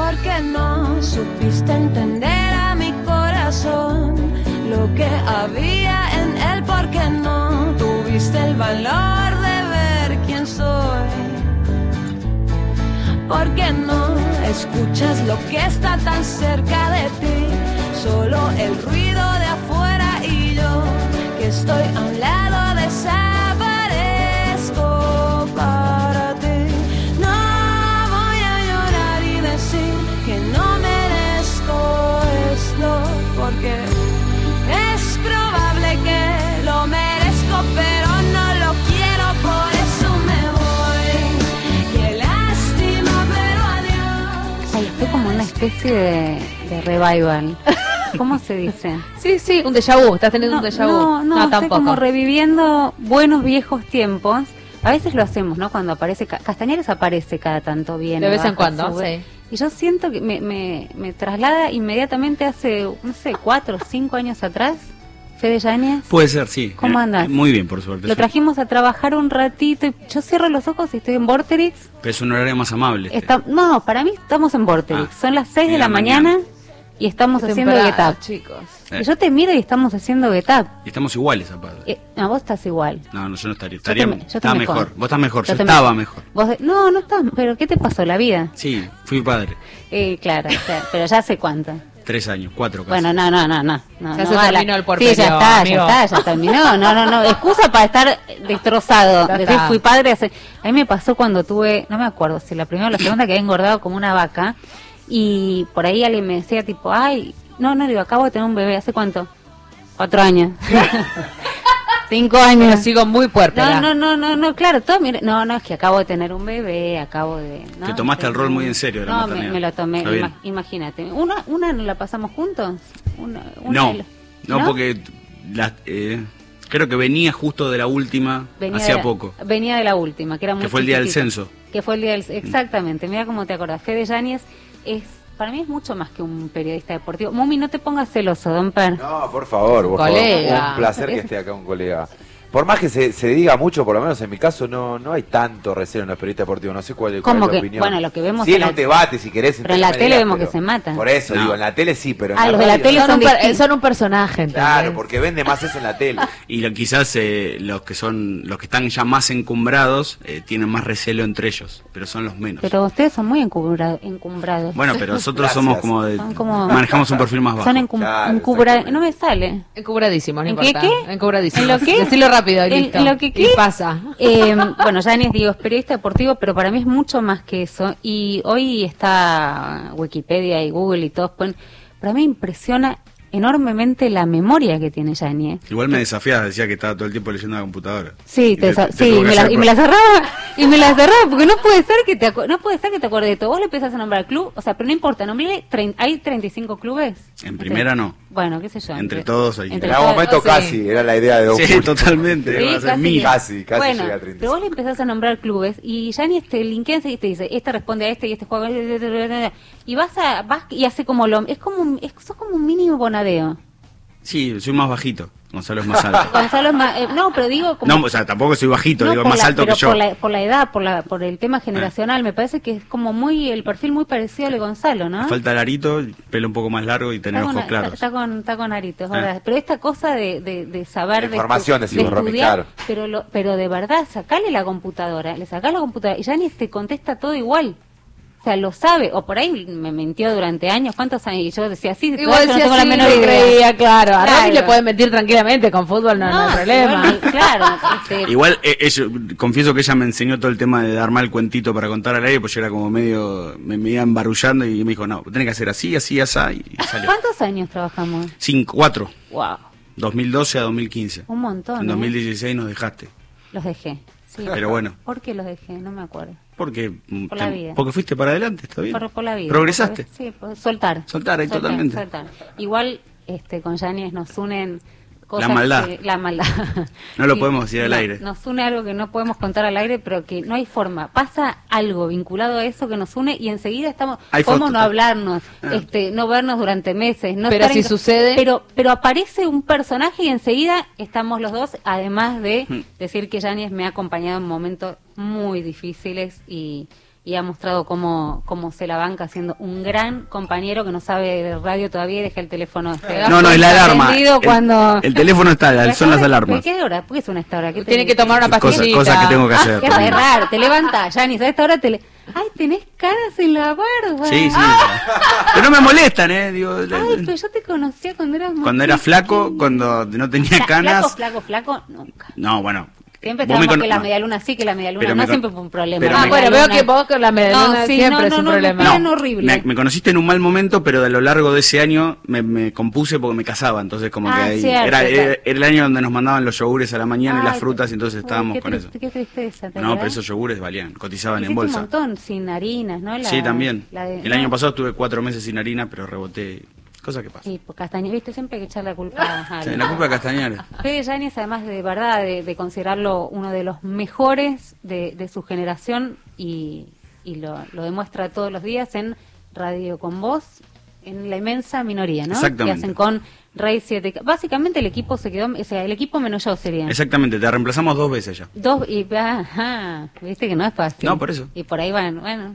porque no supiste entender a mi corazón lo que había en él, porque no tuviste el valor de ver quién soy, porque no escuchas lo que está tan cerca de ti, solo el ruido de afuera y yo que estoy a un lado desaparezco para ti. No voy a llorar y decir que no merezco esto, porque es probable que lo merezco, pero no lo quiero, por eso me voy. Qué lástima, pero adiós. Ay, estoy como una especie de revival. ¿Cómo se dice? Sí, un déjà vu, estás teniendo un déjà vu. No, estoy tampoco. como reviviendo buenos viejos tiempos. A veces lo hacemos, ¿no? Cuando aparece, Castañares aparece cada tanto bien. De vez en baja, cuando, sube. sí. Y yo siento que me traslada inmediatamente hace, no sé, 4 o 5 años atrás. Fede Yáñez. Puede ser, sí. ¿Cómo andás? Muy bien, por suerte. Lo trajimos a trabajar un ratito y yo cierro los ojos y estoy en Vorterix. Pero es un horario más amable. No, para mí estamos en Vorterix. Son las 6 de la mañana y estamos haciendo Temprano, Get Up. chicos. Y yo te miro y estamos haciendo Get Up. Y estamos iguales, aparte. No, vos estás igual. No, yo no estaría. Yo Estaba mejor. Vos estás mejor. Yo te estaba mejor. No estás. ¿Pero qué te pasó? ¿La vida? Sí, fui padre. Claro, pero ya hace cuánto. 3 años, 4 casi. Bueno, no. Ya se terminó el porteño, Sí, ya amigo. ya terminó. No. Excusa para estar destrozado. Ya Decir, está. fui padre hace... A mí me pasó cuando tuve, no me acuerdo si la primera o la segunda, que había engordado como una vaca. Y por ahí alguien me decía tipo, ay, no, digo, acabo de tener un bebé. ¿Hace cuánto? 4 años. 5 años. Pero sigo muy puérpera. No, claro, todo, mire, no, es que acabo de tener un bebé, ¿no? Te tomaste el rol muy en serio de la maternidad. Me lo tomé, Está bien. imagínate. ¿Una no la pasamos juntos? No, porque creo que venía justo de la última, hacía poco. Venía de la última, que era muy Que fue el día del chiquitita. censo. Que fue el día del exactamente, mira cómo te acordás. Fede Yáñez para mí es mucho más que un periodista deportivo. Mumi, no te pongas celoso, don Per. No, por favor, Colega. un placer que esté acá un colega. Por más que se diga mucho, por lo menos en mi caso, no hay tanto recelo en los periodistas deportivos. No sé cuál es ¿Cómo la que? opinión. Bueno, lo que vemos sí, en en un debate, si querés. Pero en la tele vemos que se matan. Por eso, No. digo, en la tele sí, pero en Ah, la los de la radio tele no. Son un personaje, ¿entendés? Claro, porque vende más eso en la tele. Y quizás los que están ya más encumbrados tienen más recelo entre ellos, pero son los menos. Pero ustedes son muy encumbrados. Bueno, pero nosotros Gracias. somos Son como- manejamos un perfil más bajo. Son Claro, encumbrados. exactamente. No me sale. Encubradísimo, no ¿En importa. qué? Encubradísimo. ¿En lo qué? Decilo rápido, y ¿En listo. lo que qué? Y pasa. Bueno, Yáñez, digo, es periodista deportivo, pero para mí es mucho más que eso. Y hoy está Wikipedia y Google y todos pueden... Para mí impresiona enormemente la memoria que tiene Yáñez. Igual me desafias, decía que estaba todo el tiempo leyendo la computadora. Sí, Y sí, tuve que hacer y me la cerraba, porque no puede ser que te acuerdes de todo. Vos le empezás a nombrar club, o sea, pero no importa, nombré, hay 35 clubes. En primera no. Bueno, qué sé yo. Entre todos ahí. En algún momento sí. casi, era la idea de Don Sí, Julio. totalmente. Sí, va a ser casi. mil. Casi Bueno, llega a 35. pero vos le empezás a nombrar clubes y Yáñez te linkea y te dice, este responde a este y este juega y vas y hace como sos como un mini Bonadeo. Sí, soy más bajito. Gonzalo es más alto. Gonzalo es más, no, pero digo como No, o sea, tampoco soy bajito, no, digo, por más alto pero que yo. por la edad, por el tema generacional, me parece que es como el perfil muy parecido al de Gonzalo, ¿no? Me falta el arito, pelo un poco más largo y tener ojos claros. Está con aritos, ¿verdad? Pero esta cosa de saber... La información, decimos, Romy, estudiar, claro. pero de verdad, sacale la computadora, le sacás la computadora y Yáñez te contesta todo igual. O sea, lo sabe, o por ahí me mintió durante años, ¿cuántos años? Y yo decía, sí, Igual yo no decía tengo la sí, menor no idea. creía, claro. A Claro. Rami le pueden mentir tranquilamente, con fútbol no hay problema. igual, claro. Igual, confieso que ella me enseñó todo el tema de dar mal cuentito para contar al aire, pues yo era como me iba embarullando y me dijo, no, tenés que hacer así, así, así, y salió. ¿Cuántos años trabajamos? 4, Wow, 2012 a 2015. un montón. En 2016 nos dejaste, Los dejé. Sí. pero bueno, ¿Por qué los dejé? No me acuerdo. porque Por la vida. porque fuiste para adelante, está bien. Por la vida. ¿Progresaste? Sí, soltar. Soltar, ahí totalmente. Soltar. Igual con Yáñez nos unen cosas La maldad. la maldad. No lo podemos decir al aire. Nos une algo que no podemos contar al aire, pero que no hay forma. Pasa algo vinculado a eso que nos une y enseguida Hay podemos fotos. no hablarnos, Ah. no vernos durante meses. No Pero estar si sucede- Pero aparece un personaje y enseguida estamos los dos, además de decir que Yáñez me ha acompañado en momentos muy difíciles y y ha mostrado cómo se la banca siendo un gran compañero que no sabe de radio todavía y deja el teléfono. No, es la alarma. Prendido cuando... El teléfono está, son las alarmas. ¿Qué hora? ¿Por qué suena esta hora? Tiene que tomar una pastillita. Cosas que tengo que hacer. Es re raro, te levantás, Yanis, a esta hora Ay, tenés canas en la barba. Sí. Pero no me molestan, digo. Ay, pero yo te conocía cuando eras Cuando era flaco, cuando no tenía canas. Flaco, nunca. No, bueno. Siempre estábamos que la medialuna sí, que la medialuna no, siempre fue un problema. Bueno, veo que vos con la medialuna siempre es un problema. No, horrible. Me conociste en un mal momento, pero a lo largo de ese año me compuse porque me casaba, entonces como que ahí era el año donde nos mandaban los yogures a la mañana y las frutas, y entonces estábamos con eso. Qué tristeza. No, pero esos yogures valían, cotizaban en bolsa. Un montón, sin harinas, ¿no? Sí, también. El año pasado estuve 4 meses sin harina, pero reboté. Cosa que pasa. Sí, pues Castañeda, viste, siempre hay que echar la culpa a sí, la culpa de Castañeda. Fede Yáñez, además de verdad, de considerarlo uno de los mejores de su generación, y lo demuestra todos los días en Radio Con Vos, en la inmensa minoría, ¿no? Exactamente. Que hacen con Rey 7. Básicamente el equipo se quedó, o sea, el equipo menos yo sería. Exactamente, te reemplazamos 2 veces ya. Viste que no es fácil. No, por eso. Y por ahí van, bueno,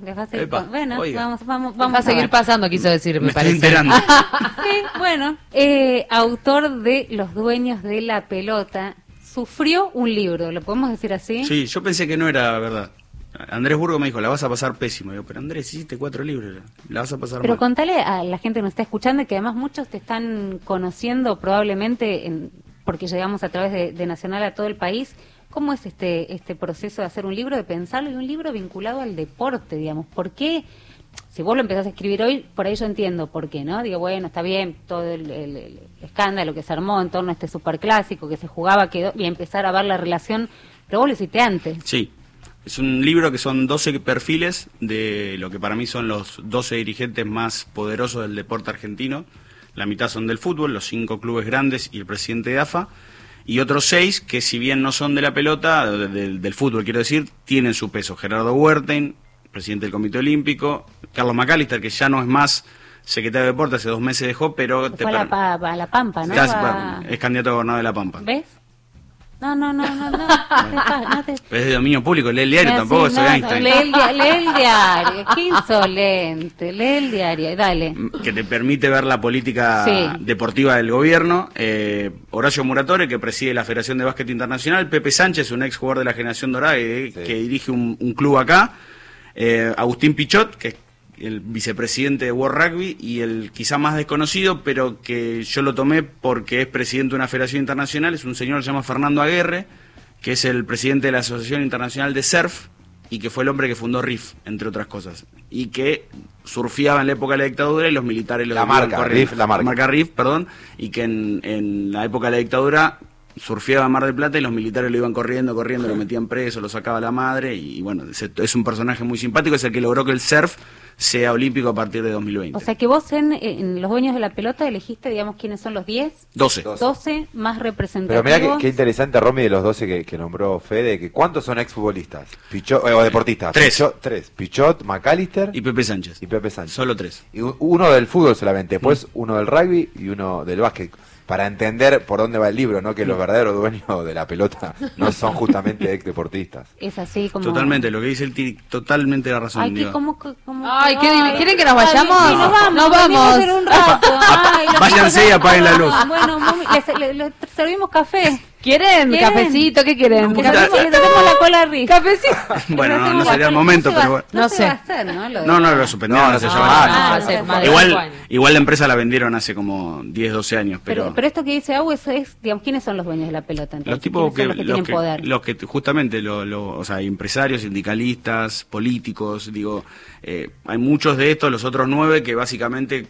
vamos a seguir pasando, quiso decir, me parece. Estoy enterando. Sí, bueno, autor de Los Dueños de la Pelota, sufrió un libro, ¿lo podemos decir así? Sí, yo pensé que no era verdad. Andrés Burgo me dijo, la vas a pasar pésimo. Digo, pero Andrés, hiciste 4 libros, la vas a pasar Pero mal. contale a la gente que nos está escuchando, que además muchos te están conociendo probablemente, porque llegamos a través de Nacional a todo el país. ¿Cómo es este proceso de hacer un libro, de pensarlo, y un libro vinculado al deporte, digamos? ¿Por qué? Si vos lo empezás a escribir hoy, por ahí yo entiendo por qué, ¿no? Digo, bueno, está bien, todo el escándalo que se armó en torno a este superclásico que se jugaba, quedó, y empezar a ver la relación, pero vos lo hiciste antes. Sí. Es un libro que son 12 perfiles de lo que para mí son los 12 dirigentes más poderosos del deporte argentino. La mitad son del fútbol, los 5 clubes grandes y el presidente de AFA. Y otros 6 que, si bien no son de la pelota, del fútbol quiero decir, tienen su peso. Gerardo Huertain, presidente del Comité Olímpico. Carlos McAllister, que ya no es más secretario de Deporte, hace 2 meses dejó, pero... Fue a La Pampa, ¿no? Es candidato a gobernador de La Pampa. ¿Ves? No. Es de dominio público, lee el diario, tampoco soy Einstein. Lee el diario, qué insolente, lee el diario, dale. Que te permite ver la política deportiva del gobierno. Horacio Muratore, que preside la Federación de Básquet Internacional. Pepe Sánchez, un ex jugador de la Generación Dorada, que dirige un club acá. Agustín Pichot, que es el vicepresidente de World Rugby, y el quizá más desconocido, pero que yo lo tomé porque es presidente de una federación internacional, es un señor que se llama Fernando Aguerre, que es el presidente de la Asociación Internacional de Surf, y que fue el hombre que fundó RIF, entre otras cosas, y que surfeaba en la época de la dictadura y los militares lo la marca RIF, perdón, y que en la época de la dictadura surfeaba en Mar del Plata y los militares lo iban corriendo, lo metían preso, lo sacaba la madre, y bueno, es un personaje muy simpático, es el que logró que el surf sea olímpico a partir de 2020. O sea que vos en Los Dueños de la Pelota elegiste, digamos, quiénes son los 10. 12 más representativos. Pero mirá qué interesante, Romy, de los 12 que nombró Fede, que ¿cuántos son exfutbolistas? O deportistas. 3. Pichot, McAllister y Pepe Sánchez. Solo 3. Y uno del fútbol solamente, después uno del rugby y uno del básquet. Para entender por dónde va el libro, ¿no? Que los verdaderos dueños de la pelota no son justamente ex deportistas. Es así como... Totalmente, lo que dice él tiene totalmente la razón. Ay, ¿quieren que nos vayamos? Sí, nos vamos. Un rato. Váyanse y apaguen la luz. Bueno, les servimos café. ¿Quieren cafecito? ¿Qué quieren? Le tenemos la cola arriba. ¿Cafecito? Bueno, no sería el momento, pero bueno. No sé. Va a hacer, ¿no? No, lo suspendieron. Igual la empresa la vendieron hace como 10, 12 años. Pero esto que dice Agu es, digamos, ¿quiénes son los dueños de la pelota? Entonces? Los tipos que tienen poder. Los que justamente, o sea, empresarios, sindicalistas, políticos, digo, hay muchos de estos, los otros 9 que básicamente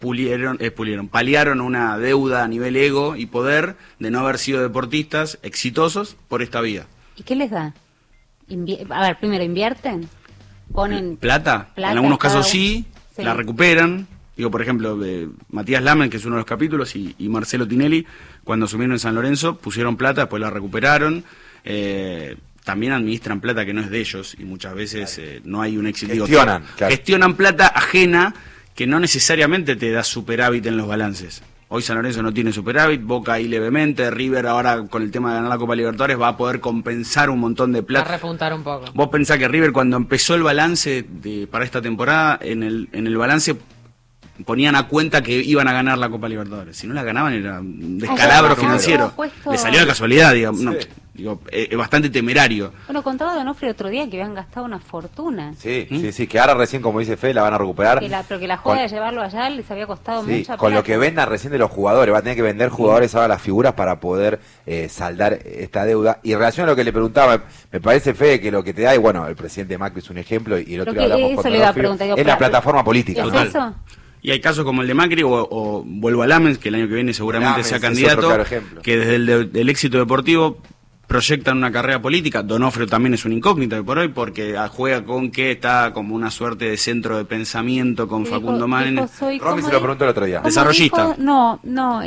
paliaron una deuda a nivel ego y poder de no haber sido deportistas exitosos por esta vía. ¿Y qué les da? A ver, primero, ¿invierten? ¿Ponen plata? En algunos casos sí, la recuperan. Digo, por ejemplo, Matías Lamen, que es uno de los capítulos, y Marcelo Tinelli, cuando asumieron en San Lorenzo, pusieron plata, después la recuperaron. También administran plata que no es de ellos, y muchas veces no hay un éxito. Gestionan plata ajena que no necesariamente te da superávit en los balances. Hoy San Lorenzo no tiene superávit, Boca ahí levemente, River ahora con el tema de ganar la Copa Libertadores va a poder compensar un montón de plata. Va a repuntar un poco. Vos pensás que River cuando empezó el balance para esta temporada, en el balance ponían a cuenta que iban a ganar la Copa Libertadores. Si no la ganaban era un descalabro financiero. Le salió de casualidad, digamos. No, es bastante temerario. Bueno, contaba Donofrio otro día que habían gastado una fortuna. Sí, que ahora recién, como dice Fede, la van a recuperar. Pero que la joda de llevarlo allá les había costado mucha plata. Con lo que vendan recién de los jugadores, va a tener que vender jugadores ahora las figuras para poder saldar esta deuda. Y en relación a lo que le preguntaba, me parece, Fede, que lo que te da, y bueno, el presidente Macri es un ejemplo, y el otro día hablamos con Donofrio, es la plataforma política. ¿Es eso? Y hay casos como el de Macri, o vuelvo a Lamens, que el año que viene seguramente sea candidato, claro, que desde el éxito deportivo proyectan una carrera política. Donofrio también es una incógnita hoy por hoy, porque juega con que está como una suerte de centro de pensamiento con Facundo Manes. Romy se lo preguntó el otro día. ¿Desarrollista? No,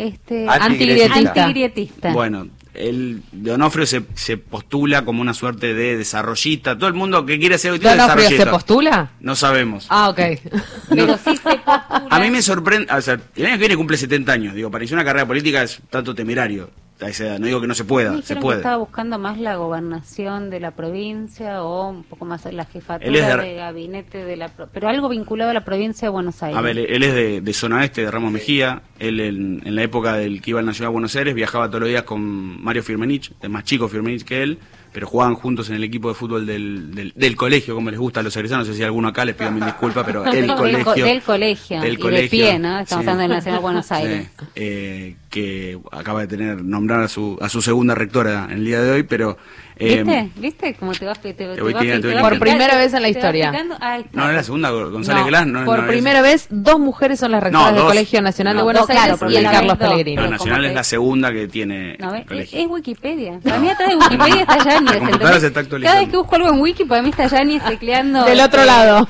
antigrietista. Bueno, Donofrio se postula como una suerte de desarrollista. Todo el mundo que quiere ser ¿Donofrio se postula? No sabemos. Ah, ok. Pero sí se postula. A mí me sorprende, o sea, el año que viene cumple 70 años. Digo, para iniciar una carrera política es tanto temerario a esa edad. No digo que no se pueda, se puede. Que estaba buscando más la gobernación de la provincia o un poco más la jefatura de gabinete de la pero algo vinculado a la provincia de Buenos Aires. A ver, él es de zona este, de Ramos Mejía. Él en la época del que iba al Nacional de Buenos Aires viajaba todos los días con Mario Firmenich, es más chico Firmenich que él, pero jugaban juntos en el equipo de fútbol del colegio, como les gusta a los egresanos. No sé si alguno acá les pido mil disculpas, pero el colegio. Del colegio. Y de pie, ¿no? Estamos hablando del Nacional de Buenos Aires. Que acaba de nombrar a su segunda rectora en el día de hoy, pero... ¿Viste? Cómo te vas por primera vez en la historia. No, es la segunda, González Glass. Por primera vez, 2 mujeres son las rectoras del Colegio Nacional de Buenos Aires y el Carlos Pellegrini. La Nacional es la segunda que tiene el colegio. Es Wikipedia. Para mí atrás de Wikipedia está Yáñez. Cada vez que busco algo en Wiki, para mí está Yáñez tecleando del otro lado.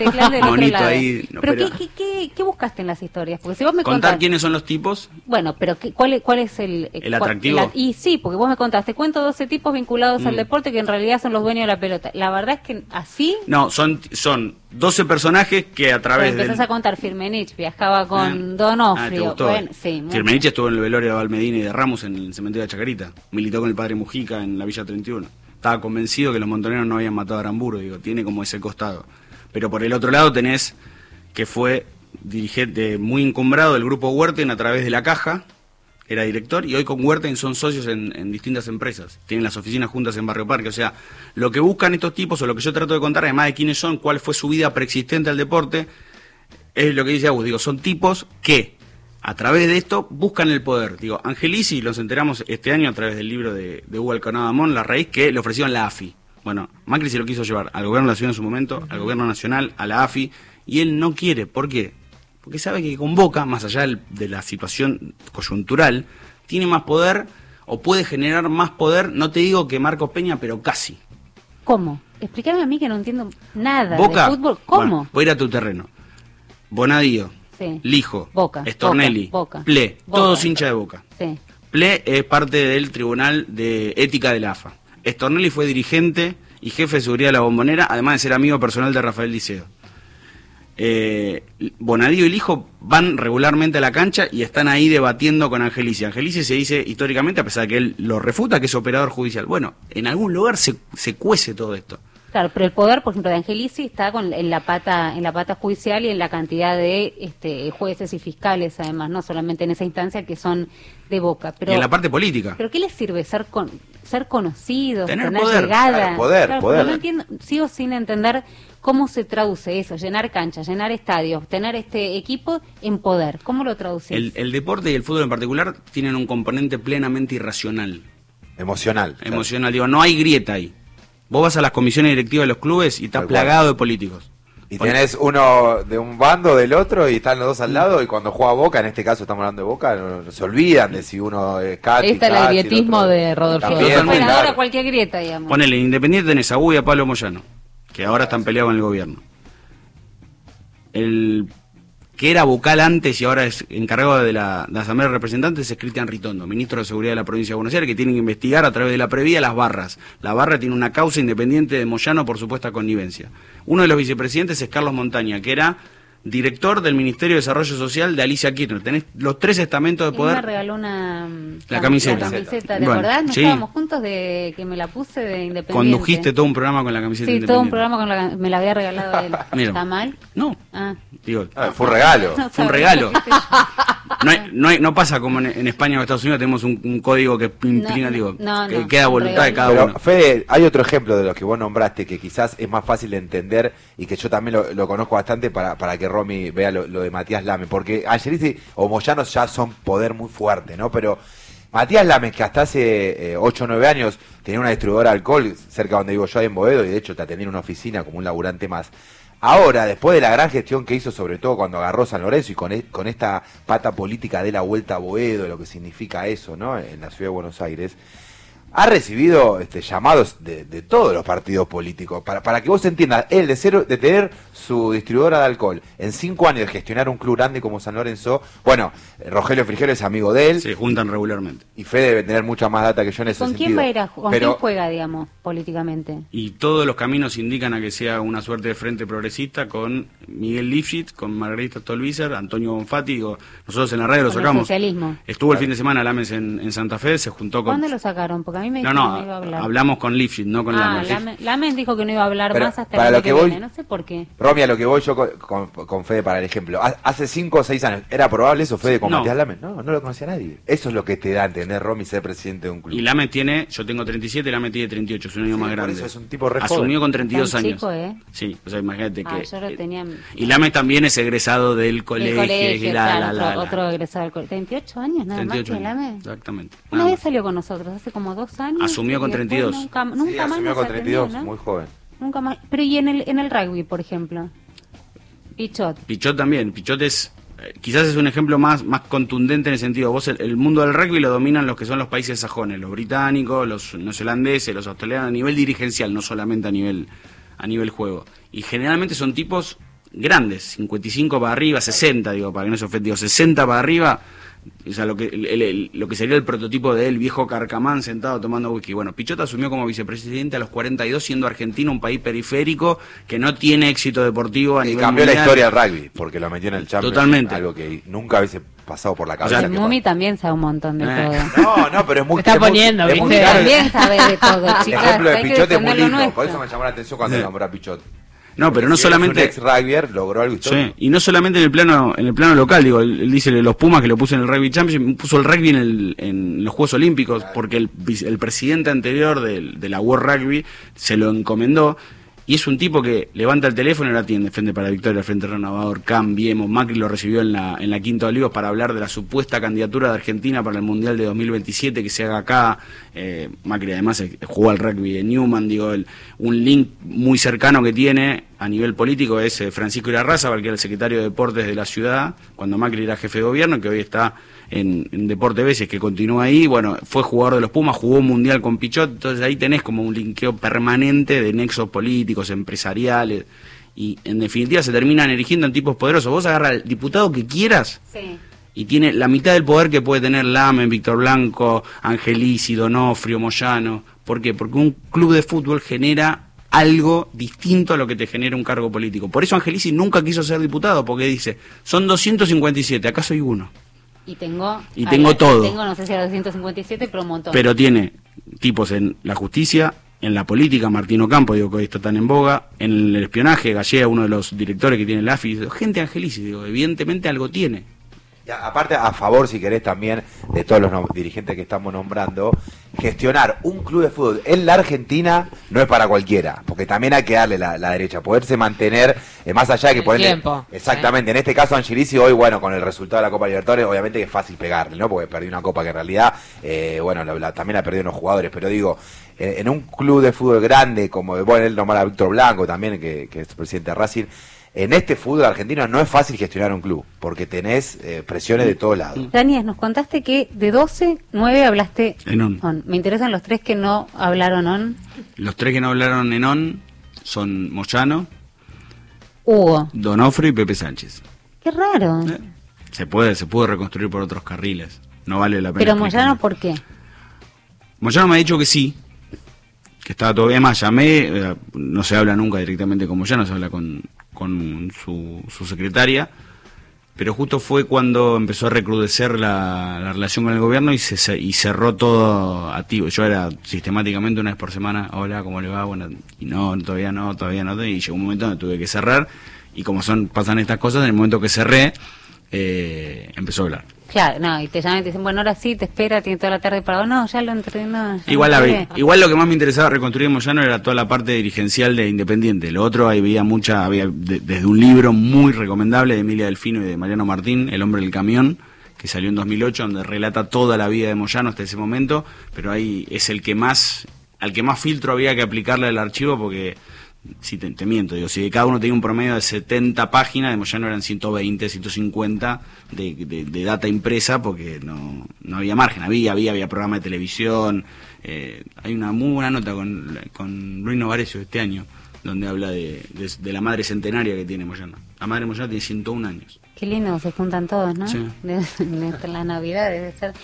Pero ¿qué buscaste en las historias? Porque si vos me contar quiénes son los tipos. Bueno, pero ¿cuál es el atractivo? Y sí, porque vos me contaste, cuento 12 tipos vinculados al deporte que en realidad son los dueños de la pelota. La verdad es que así... No, son 12 personajes que a través de... Empezás a contar, Firmenich viajaba con Donofrio. Firmenich estuvo en el velorio de Valmedina y de Ramos en el cementerio de Chacarita. Militó con el padre Mujica en la Villa 31. Estaba convencido que los montoneros no habían matado a Aramburu. Digo, tiene como ese costado. Pero por el otro lado tenés que fue dirigente muy encumbrado del grupo Huerten a través de la Caja. Era director, y hoy con Huerten son socios en distintas empresas. Tienen las oficinas juntas en Barrio Parque. O sea, lo que buscan estos tipos, o lo que yo trato de contar, además de quiénes son, cuál fue su vida preexistente al deporte, es lo que dice Agus. Digo, son tipos que, a través de esto, buscan el poder. Digo, Angelici, los enteramos este año a través del libro de Hugo Alconada Amón, La Raíz, que le ofrecieron la AFI. Bueno, Macri se lo quiso llevar al gobierno de la ciudad en su momento, al gobierno nacional, a la AFI, y él no quiere. ¿Por qué? Porque sabe que con Boca, más allá de la situación coyuntural, tiene más poder o puede generar más poder, no te digo que Marcos Peña, pero casi. ¿Cómo? Explícame a mí que no entiendo nada Boca, de fútbol. ¿Cómo? Bueno, voy a ir a tu terreno. Bonadío, Lijo, Boca, Stornelli, Boca, Ple, todos hinchas de Boca. Sí. Ple es parte del Tribunal de Ética de la AFA. Stornelli fue dirigente y jefe de seguridad de la Bombonera, además de ser amigo personal de Rafael Liceo. Bonadío y Lijo van regularmente a la cancha y están ahí debatiendo con Angelici. Angelici se dice históricamente, a pesar de que él lo refuta, que es operador judicial. Bueno, en algún lugar se cuece todo esto. Claro, pero el poder, por ejemplo, de Angelici está en la pata judicial y en la cantidad de jueces y fiscales, además, no solamente en esa instancia que son de Boca. Pero, y en la parte política. ¿Pero qué les sirve ser conocidos, tener poder, llegada? Claro, poder. No entiendo, sigo sin entender cómo se traduce eso, llenar canchas, llenar estadios, tener este equipo en poder. ¿Cómo lo traducís? El deporte y el fútbol en particular tienen un componente plenamente irracional. Emocional. Emocional, digo, no hay grieta ahí. Vos vas a las comisiones directivas de los clubes y estás plagado de políticos. Y tenés uno de un bando del otro y están los dos al lado, y cuando juega Boca, en este caso estamos hablando de Boca, no se olvidan de si uno es Cati. Este es el grietismo de Rodolfo. Bueno, ahora cualquier grieta, digamos. Ponele, Independiente tenés a Bui y a Pablo Moyano, que ahora están peleados en el gobierno. El que era vocal antes y ahora es encargado de la Asamblea de Representantes es Cristian Ritondo, ministro de Seguridad de la provincia de Buenos Aires, que tienen que investigar a través de la previa las barras. La barra tiene una causa independiente de Moyano por supuesta connivencia. Uno de los vicepresidentes es Carlos Montaña, que era director del Ministerio de Desarrollo Social de Alicia Kirchner. Tenés los 3 estamentos de poder. Me regaló la camiseta. ¿Te acordás? Nos estábamos juntos de que me la puse de Independiente. Condujiste todo un programa con la camiseta Independiente. Sí, todo un programa me la había regalado él. ¿Está mal? No. Digo, fue un regalo. Fue un regalo. No pasa como en España o Estados Unidos, tenemos un código que implica, que queda a voluntad de cada uno. Fede, hay otro ejemplo de los que vos nombraste que quizás es más fácil de entender y que yo también lo conozco bastante para que Romy vea lo de Matías Lames, porque Angelici o Moyano ya son poder muy fuerte, ¿no? Pero Matías Lames, que hasta hace 8 o 9 años tenía una distribuidora de alcohol cerca donde vivo yo, ahí en Boedo, y de hecho te atendía en una oficina como un laburante más. Ahora, después de la gran gestión que hizo, sobre todo cuando agarró San Lorenzo y con esta pata política de la vuelta a Boedo, lo que significa eso, ¿no? En la ciudad de Buenos Aires, ha recibido llamados de todos los partidos políticos. Para que vos entiendas, él de tener su distribuidora de alcohol en 5 años de gestionar un club grande como San Lorenzo, bueno, Rogelio Frigerio es amigo de él. Se juntan regularmente. Y Fede debe tener mucha más data que yo en ese sentido. ¿Con quién va a ir quién juega, digamos, políticamente? Y todos los caminos indican a que sea una suerte de frente progresista con Miguel Lifshitz, con Margarita Stolbizer, Antonio Bonfatti. Nosotros en la radio lo sacamos. Socialismo. Estuvo el fin de semana Lames en Santa Fe, se juntó con... ¿Cuándo lo sacaron? Porque a mí me dijo que no iba a hablar. Hablamos con Lifshitz, no con Lames. Lames dijo que no iba a hablar más hasta para el año que viene, no sé por qué. Romy, a lo que voy yo con Fede para el ejemplo. Hace 5 o 6 años, ¿era probable eso, Fede, con Matías Lames? No lo conocía nadie. Eso es lo que te da a entender, Romy, ser presidente de un club. Y Lames yo tengo 37, Lames tiene 38, es un año más grande. Eso es un tipo re Asumió con 32 años. Chico, ¿eh? Sí, o sea, imagínate que... Yo lo tenía... Y Lames también es egresado del colegio. Otro egresado del colegio. 38 años nada 38 más que Lames. Exactamente. Una vez salió con nosotros, hace como 2 años. Asumió con 32. Nunca más asumió con 32, ¿no? Muy joven. Nunca más. Pero ¿y en el rugby, por ejemplo? Pichot también. Pichot quizás es un ejemplo más contundente en el sentido, vos el mundo del rugby lo dominan los que son los países sajones, los británicos, los neozelandeses, los australianos, a nivel dirigencial, no solamente a nivel juego. Y generalmente son tipos grandes, 55 para arriba, 60, para que no se ofenda, 60 para arriba. O sea, lo que sería el prototipo de él, viejo carcamán sentado tomando whisky. Bueno, Pichot asumió como vicepresidente a los 42, siendo Argentina un país periférico que no tiene éxito deportivo a nivel cambió mundial. La historia del rugby, porque lo metió en el Champions. Totalmente. Algo que nunca hubiese pasado por la cabeza. O sea, Mumi también sabe un montón de todo. No, pero es muy... Se está poniendo, ¿viste? También sabe de todo, chicas. El ejemplo de Pichot es muy lindo, por eso me llamó la atención cuando nombró a Pichot. No, pero no solamente... Un ex-rugbyer logró algo histórico. Sí, y no solamente en el plano local, él dice los Pumas que lo puso en el Rugby Championship, puso el rugby en los Juegos Olímpicos, porque el presidente anterior de la World Rugby se lo encomendó, y es un tipo que levanta el teléfono y lo atiende, Frente para la Victoria, Frente Renovador, Cambiemos. Macri lo recibió en la Quinta de Olivos para hablar de la supuesta candidatura de Argentina para el Mundial de 2027 que se haga acá. Macri además jugó al rugby de Newman, un link muy cercano que tiene a nivel político es Francisco Irarrázaval, que era el secretario de Deportes de la ciudad, cuando Macri era jefe de gobierno, que hoy está en Deporte Veces, que continúa ahí. Bueno, fue jugador de los Pumas, jugó un mundial con Pichot, entonces ahí tenés como un linkeo permanente de nexos políticos, empresariales, y en definitiva se terminan erigiendo en tipos poderosos. Vos agarras al diputado que quieras, sí, y tiene la mitad del poder que puede tener Lamen, Víctor Blanco, Angelici, Donofrio, Moyano. ¿Por qué? Porque un club de fútbol genera algo distinto a lo que te genera un cargo político. Por eso Angelici nunca quiso ser diputado, porque dice, son 257, acá soy uno. Y tengo todo. Tengo, no sé si era 257, pero un montón. Pero tiene tipos en la justicia, en la política, Martín Ocampo, que hoy está tan en boga, en el espionaje, Gallea, uno de los directores que tiene el AFI, gente Angelici, evidentemente algo tiene. Y aparte, a favor, si querés, también de todos los dirigentes que estamos nombrando, gestionar un club de fútbol en la Argentina no es para cualquiera, porque también hay que darle la derecha, poderse mantener, más allá de que ponerle... Tiempo. Exactamente, en este caso Angelici hoy, bueno, con el resultado de la Copa Libertadores, obviamente que es fácil pegarle, ¿no? Porque perdió una Copa que en realidad, también ha perdido unos jugadores, pero digo, en un club de fútbol grande, como, bueno, él nombró a Víctor Blanco también, que es presidente de Racing, en este fútbol argentino no es fácil gestionar un club, porque tenés presiones de todos lados. Daniel, nos contaste que de 12, 9 hablaste en on. Me interesan los 3 que no hablaron on. Los 3 que no hablaron en on son Moyano, Hugo, Donofrio y Pepe Sánchez. Qué raro. Se puede reconstruir por otros carriles, no vale la pena. Pero Moyano, ¿por qué? Moyano me ha dicho que sí, que estaba todavía más, llamé, no se habla nunca directamente con Moyano, se habla con su secretaria, pero justo fue cuando empezó a recrudecer la relación con el gobierno y cerró todo activo. Yo era sistemáticamente una vez por semana, hola, ¿cómo le va? Bueno, y todavía no, y llegó un momento donde tuve que cerrar, y como pasan estas cosas, en el momento que cerré, empezó a hablar. Claro, no, y te llaman y te dicen, bueno, ahora sí, te espera, tiene toda la tarde para... No, ya lo entrenó. Igual lo que más me interesaba reconstruir en Moyano era toda la parte dirigencial de Independiente. Lo otro, había desde un libro muy recomendable de Emilia Delfino y de Mariano Martín, El hombre del camión, que salió en 2008, donde relata toda la vida de Moyano hasta ese momento, pero ahí es al que más filtro había que aplicarle al archivo, porque... Si te miento, digo, si cada uno tenía un promedio de 70 páginas, de Moyano eran 120, 150 de data impresa, porque no había margen, había programa de televisión. Hay una muy buena nota con Luis Novarecio este año, donde habla de la madre centenaria que tiene Moyano. La madre de Moyano tiene 101 años. Qué lindo, se juntan todos, ¿no? Sí. De la Navidad debe ser.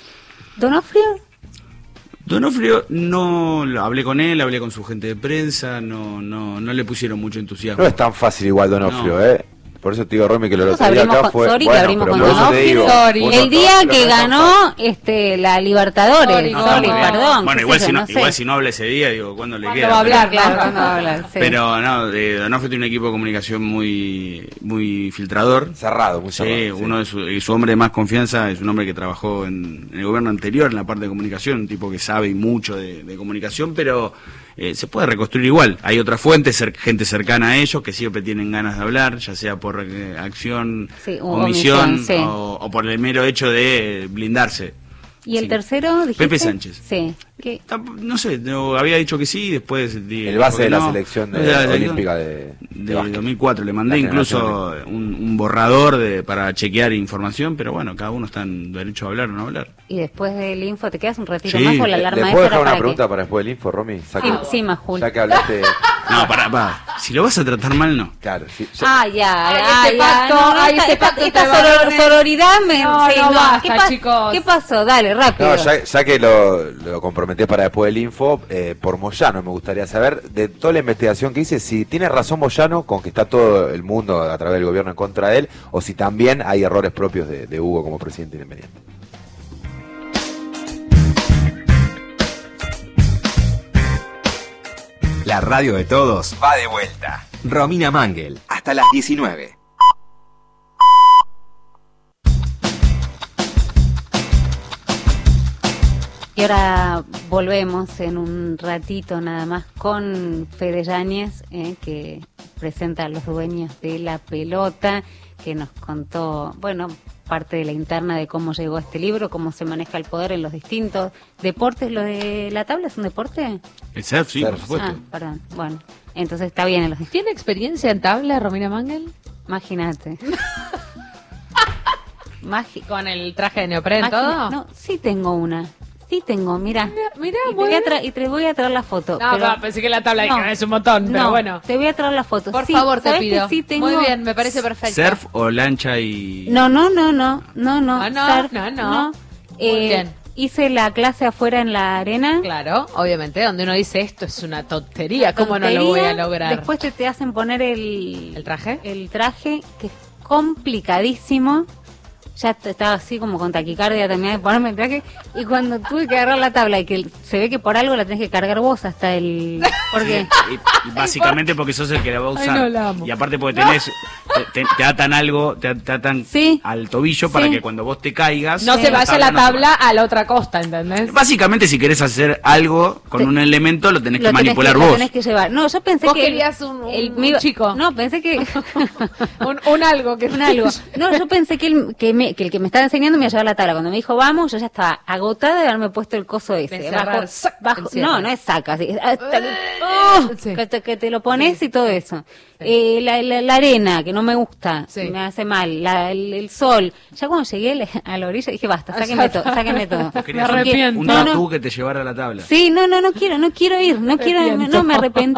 Donofrio, no hablé con él, hablé con su gente de prensa, no le pusieron mucho entusiasmo. No es tan fácil igual Donofrio, no. Por eso te digo, Romy, que lo otro día acá fue... Sorry, bueno, abrimos con Donofrio. El día que ganó la Libertadores. Perdón. Bueno, igual si no habla ese día, digo, ¿cuándo le queda? Va a hablar, ¿cuándo va a hablar? Sí. Pero no, Donofrio tiene un equipo de comunicación muy filtrador. Cerrado, muy cerrado. Sí, uno de su hombre de más confianza es un hombre que trabajó en el gobierno anterior en la parte de comunicación, un tipo que sabe mucho de comunicación, pero... se puede reconstruir igual. Hay otras fuentes, gente cercana a ellos que siempre tienen ganas de hablar, ya sea por acción, omisión, sí. o por el mero hecho de blindarse. ¿Y el tercero, dijiste? Pepe Sánchez. Sí. No sé, había dicho que sí, después... El base de la selección olímpica de 2004. Le mandé incluso un borrador para chequear información, pero bueno, cada uno está en derecho a hablar o no hablar. Y después del info, ¿te quedas un ratito más o la alarma esa? ¿Le puedo dejar una pregunta para después del info, Romy? Sí, Majul. Ya que hablaste... No, para. Si lo vas a tratar mal, no. Claro, sí. Esta sororidad me... chicos. ¿Qué pasó? Dale, rápido. No, ya que lo comprometí para después del info, por Moyano me gustaría saber, de toda la investigación que hice, si tiene razón Moyano con que está todo el mundo a través del gobierno en contra de él, o si también hay errores propios de Hugo como presidente independiente. La radio de todos va de vuelta. Romina Mangel, hasta las 19. Y ahora volvemos en un ratito nada más con Fede Yáñez, que presenta a los dueños de la pelota, que nos contó, parte de la interna de cómo llegó a este libro, cómo se maneja el poder en los distintos deportes. ¿Lo de la tabla es un deporte? El surf, sí, por supuesto. Perdón. Bueno, entonces está bien en los distintos. ¿Tiene experiencia en tabla, Romina Mangel? Imagínate. ¿Con el traje de neopren todo? No, sí tengo una. Sí tengo, mira, y te voy a traer la foto. No, pero pensé que la tabla es un montón, pero bueno. Te voy a traer la foto. Por favor, te pido. Sí tengo... Muy bien, me parece perfecto. ¿Surf o lancha y...? No. Surf, no. Muy bien. Hice la clase afuera en la arena. Claro, obviamente, donde uno dice esto es una tontería, ¿cómo no lo voy a lograr? Después te hacen poner el traje. El traje, que es complicadísimo. Ya estaba así como con taquicardia, terminé de ponerme el traje, y cuando tuve que agarrar la tabla y que se ve que por algo la tenés que cargar vos hasta el... ¿Por qué? Y básicamente porque sos el que la va a usar. Y aparte porque tenés... Te atan algo, te atan al tobillo para que cuando vos te caigas... No se vaya la tabla a la otra costa, ¿entendés? Básicamente si querés hacer algo con un elemento lo tenés que manipular vos. Lo tenés que llevar. No, yo pensé ¿Vos que... querías un chico? No, pensé que... un algo. Un algo. No, yo pensé que el que me estaba enseñando me iba a llevar la tabla. Cuando me dijo vamos, yo ya estaba agotada de haberme puesto el coso ese. Bajo, no es saca. Así, que te lo pones y todo eso. La arena, que no me gusta, me hace mal. El sol. Ya cuando llegué a la orilla dije basta, sáquenme todo. Me arrepiento. Un tatú que te llevara a la tabla. Sí, no quiero ir. Me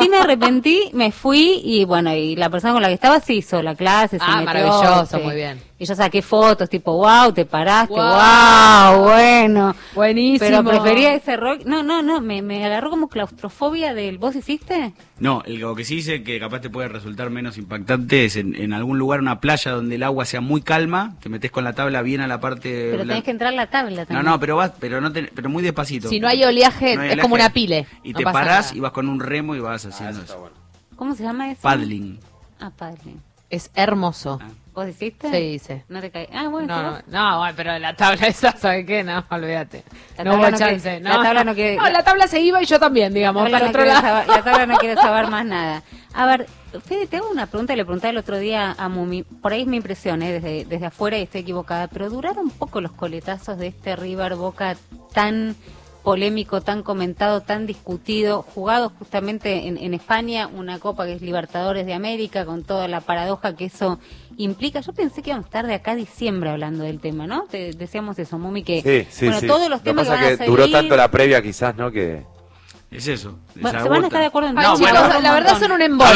arrepentí, me fui y bueno, y la persona con la que estaba sí hizo la clase, se metió. Maravilloso, muy bien. Y yo saqué fotos, tipo, wow, te paraste, wow, bueno. Buenísimo. Pero prefería ese rock. No, me agarró como claustrofobia del... ¿Vos hiciste? No, lo que sí dice que capaz te puede resultar menos impactante es en algún lugar, una playa donde el agua sea muy calma, te metes con la tabla bien a la parte... Pero tenés que entrar a la tabla también. No, pero pero muy despacito. Si no hay oleaje, es como una pile. Y te parás y vas con un remo y vas haciendo eso. Bueno. ¿Cómo se llama eso? Paddling. Paddling. Es hermoso. ¿Vos hiciste? Sí, hice. ¿No te cae? Bueno. No, pero la tabla esa, ¿sabes qué? No, olvídate. No hubo chance. La tabla no quiere... No, la tabla se iba y yo también, digamos. La tabla no quiere saber más nada. A ver, Fede, te hago una pregunta, le pregunté el otro día a Mumi, por ahí es mi impresión, desde afuera y estoy equivocada, pero duraron un poco los coletazos de este River Boca tan polémico, tan comentado, tan discutido, jugado justamente en España, una copa que es Libertadores de América, con toda la paradoja que eso implica. Yo pensé que íbamos a estar de acá a diciembre hablando del tema, ¿no? Te decíamos eso, Mumi, que sí, todos los temas que van a salir... duró tanto la previa quizás, ¿no? Que... Es eso. Bueno, se van a estar de acuerdo en todo. La verdad son un embole.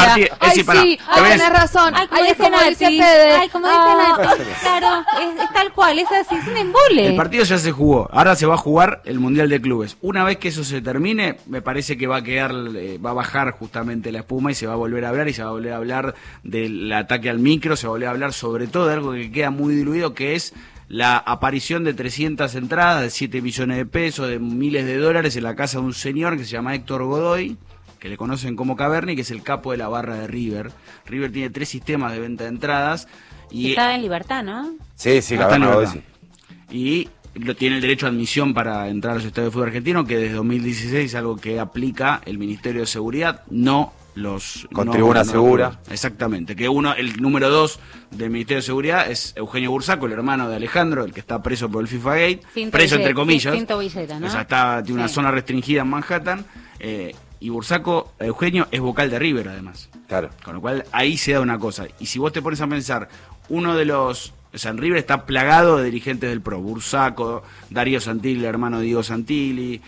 Tenés razón. Como dice Fede. Como dice Nati. Claro, es tal cual, es así, es un embole. El partido ya se jugó, ahora se va a jugar el Mundial de Clubes. Una vez que eso se termine, me parece que va a bajar justamente la espuma y se va a volver a hablar, y se va a volver a hablar del ataque al micro, se va a volver a hablar sobre todo de algo que queda muy diluido, que es la aparición de 300 entradas, de 7 millones de pesos, de miles de dólares en la casa de un señor que se llama Héctor Godoy, que le conocen como Caverni, que es el capo de la barra de River. River tiene 3 sistemas de venta de entradas. Y está en libertad, ¿no? Sí, Caverni. Sí. Y tiene el derecho a admisión para entrar a los estadios de fútbol argentino, que desde 2016 es algo que aplica el Ministerio de Seguridad, no los... Con tribuna segura. Exactamente, que el número 2 del Ministerio de Seguridad es Eugenio Bursaco, el hermano de Alejandro, el que está preso por el FIFA Gate, preso entre comillas. Sin tobillera, ¿no? O sea, tiene una zona restringida en Manhattan, y Bursaco, Eugenio, es vocal de River además. Claro. Con lo cual ahí se da una cosa. Y si vos te pones a pensar, uno de los... O sea, en River está plagado de dirigentes del PRO. Bursaco, Darío Santilli, el hermano de Diego Santilli,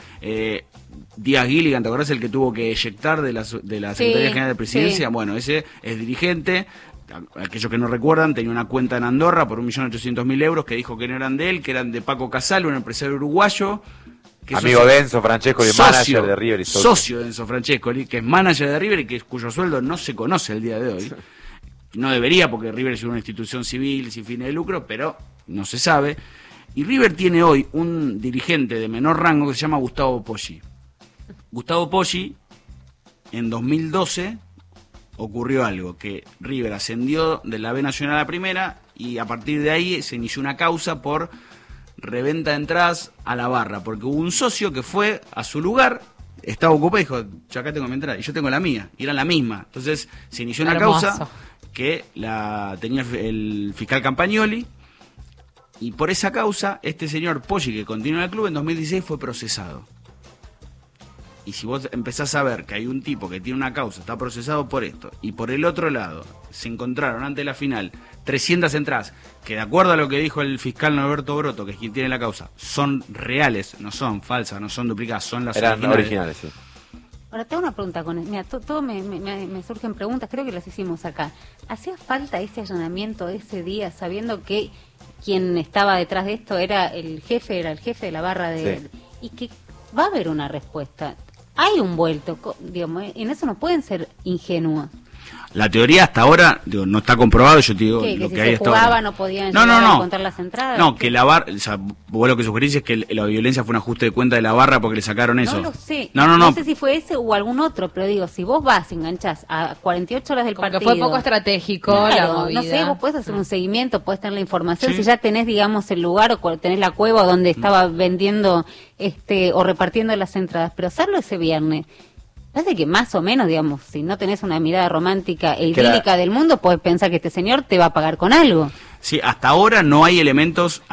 Díaz Gilligan, ¿te acordás? El que tuvo que eyectar de la Secretaría General de Presidencia. Sí. Bueno, ese es dirigente. Aquellos que no recuerdan, tenía una cuenta en Andorra por 1.800.000 euros que dijo que no eran de él, que eran de Paco Casal, un empresario uruguayo. Que amigo de Enzo Francescoli, manager de River. Socio de Enzo Francescoli, que es manager de River y cuyo sueldo no se conoce el día de hoy. No debería, porque River es una institución civil sin fines de lucro, pero no se sabe. Y River tiene hoy un dirigente de menor rango que se llama Gustavo Poggi. Gustavo Poggi, en 2012, ocurrió algo, que River ascendió de la B Nacional a la primera, y a partir de ahí se inició una causa por reventa de entradas a la barra, porque hubo un socio que fue a su lugar, estaba ocupado y dijo, yo acá tengo mi entrada, y yo tengo la mía, y era la misma. Entonces se inició una causa que la tenía el fiscal Campagnoli, y por esa causa este señor Poggi, que continúa en el club, en 2016 fue procesado. Y si vos empezás a ver que hay un tipo que tiene una causa, está procesado por esto, y por el otro lado se encontraron antes de la final 300 entradas, que de acuerdo a lo que dijo el fiscal Norberto Broto, que es quien tiene la causa, son reales, no son falsas, no son duplicadas, son las originales, sí. Ahora, tengo una pregunta con mira, todo me surgen preguntas, creo que las hicimos acá. ¿Hacía falta ese allanamiento ese día, sabiendo que quien estaba detrás de esto era el jefe de la barra de... Sí. Y que va a haber una respuesta? Hay un vuelto, digamos, en eso no pueden ser ingenuos. La teoría hasta ahora, no está comprobado, yo te digo lo que si hay se hasta jugaba ahora. No podían a encontrar las entradas. No, que la barra, o sea, vos lo que sugerís es que la violencia fue un ajuste de cuenta de la barra porque le sacaron eso. No lo sé. No sé si fue ese o algún otro, pero digo, si vos vas y enganchás a 48 horas del partido. Que fue poco estratégico, claro, la movida. No sé, vos podés hacer un seguimiento, podés tener la información, si ya tenés, digamos, el lugar o tenés la cueva donde estaba vendiendo o repartiendo las entradas, pero hacerlo ese viernes. Parece que más o menos, digamos, si no tenés una mirada romántica e idílica del mundo, podés pensar que este señor te va a pagar con algo. Sí, hasta ahora no hay elementos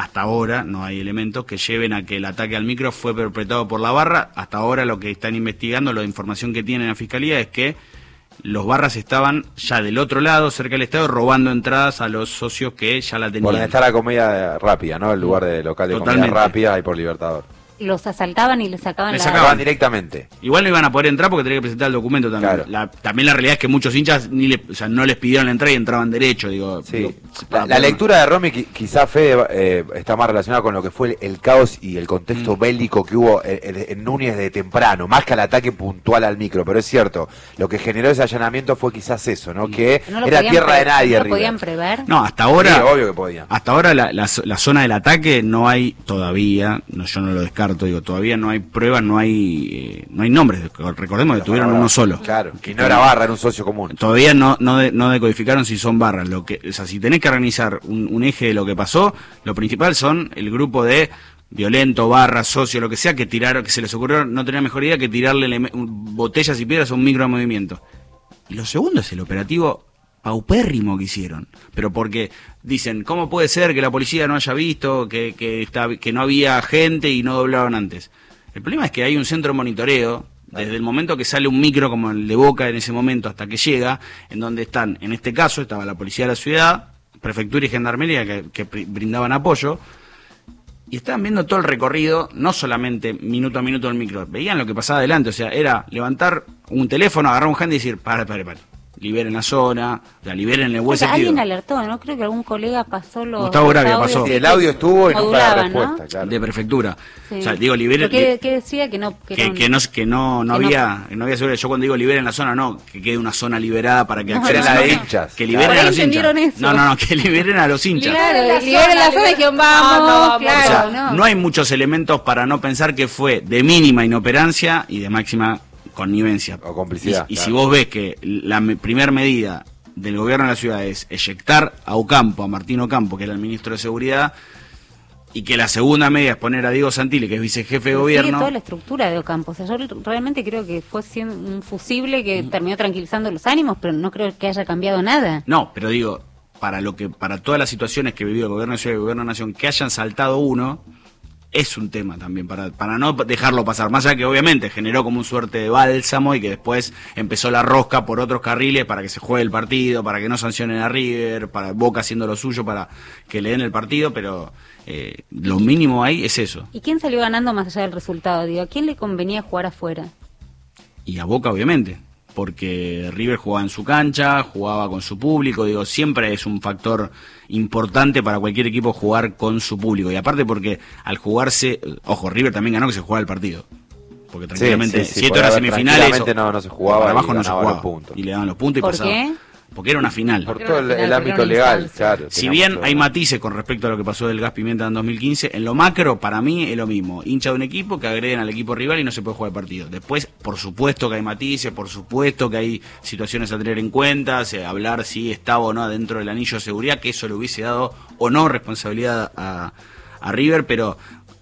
que lleven a que el ataque al micro fue perpetrado por la barra. Hasta ahora lo que están investigando, la información que tiene la Fiscalía es que los barras estaban ya del otro lado, cerca del estadio, robando entradas a los socios que ya la tenían. Por donde está la comida rápida, ¿no? El lugar de local de comida rápida ahí por Libertador. los asaltaban y les sacaban directamente. Igual no iban a poder entrar porque tenían que presentar el documento también. Claro. También la realidad es que muchos hinchas no les pidieron la entrada y entraban derecho. La lectura de Romy quizás, Fede, está más relacionada con lo que fue el caos y el contexto bélico que hubo en Núñez de temprano, más que al ataque puntual al micro. Pero es cierto, lo que generó ese allanamiento fue quizás eso, ¿no? Que no era tierra de nadie. ¿No lo podían prever? No, hasta ahora... Sí, obvio que podían. Hasta ahora la zona del ataque no hay todavía, yo no lo descarto, todavía no hay pruebas, no hay nombres, recordemos que tuvieron uno solo. Claro, que no era barra, era un socio común. Todavía no decodificaron si son barras. Si tenés que organizar un eje de lo que pasó, lo principal son el grupo de violento, barra, socio, lo que sea, que se les ocurrió, no tenía mejor idea que tirarle botellas y piedras a un micro movimiento. Y lo segundo es el operativo paupérrimo que hicieron, pero porque dicen, ¿cómo puede ser que la policía no haya visto que no había gente y no doblaron antes? El problema es que hay un centro de monitoreo desde el momento que sale un micro como el de Boca en ese momento hasta que llega, en donde en este caso estaba la policía de la ciudad, prefectura y gendarmería que brindaban apoyo, y estaban viendo todo el recorrido, no solamente minuto a minuto del micro, veían lo que pasaba adelante, o sea, era levantar un teléfono, agarrar un hand y decir, para. Liberen la zona, liberen el buen sentido. Alguien alertó, ¿no? Creo que algún colega pasó Gustavo Gravia pasó. Sí, el audio estuvo y nunca la respuesta, ¿no? Claro. De prefectura. Sí. O sea, digo, liberen... ¿Qué decía? Que no había seguridad. Yo cuando digo liberen la zona, no, que quede una zona liberada para que accedan a los hinchas. Que liberen a los hinchas. Eso. No, que liberen a los hinchas. Claro, liberen la zona y dijeron, vamos, claro. O sea, no hay muchos elementos para no pensar que fue de mínima inoperancia y de máxima connivencia o complicidad. Y si vos ves que la primera medida del gobierno de la ciudad es eyectar a Martín Ocampo, que era el ministro de Seguridad, y que la segunda medida es poner a Diego Santilli, que es vicejefe de gobierno. Toda la estructura de Ocampo. O sea, yo realmente creo que fue siendo un fusible que terminó tranquilizando los ánimos, pero no creo que haya cambiado nada. No, pero digo, para todas las situaciones que vivió el gobierno de ciudad y el gobierno de nación, que hayan saltado uno, es un tema también, para no dejarlo pasar, más allá que obviamente generó como un suerte de bálsamo y que después empezó la rosca por otros carriles para que se juegue el partido, para que no sancionen a River, para Boca haciendo lo suyo para que le den el partido, pero lo mínimo ahí es eso. ¿Y quién salió ganando más allá del resultado? Digo, ¿a quién le convenía jugar afuera? Y a Boca obviamente, porque River jugaba en su cancha, jugaba con su público, digo, siempre es un factor importante para cualquier equipo jugar con su público, y aparte porque al jugarse, ojo, River también ganó que se jugaba el partido, porque tranquilamente, si esto era semifinales, no se jugaba, abajo no se jugaba, los puntos. Y le daban los puntos y ¿Por pasaba. qué? Porque era una final. Por todo el ámbito legal, claro. Si bien hay matices con respecto a lo que pasó del Gas Pimienta en 2015, en lo macro, para mí es lo mismo. Hincha de un equipo que agreden al equipo rival y no se puede jugar el partido. Después, por supuesto que hay matices, por supuesto que hay situaciones a tener en cuenta, hablar si estaba o no dentro del anillo de seguridad, que eso le hubiese dado o no responsabilidad a River, pero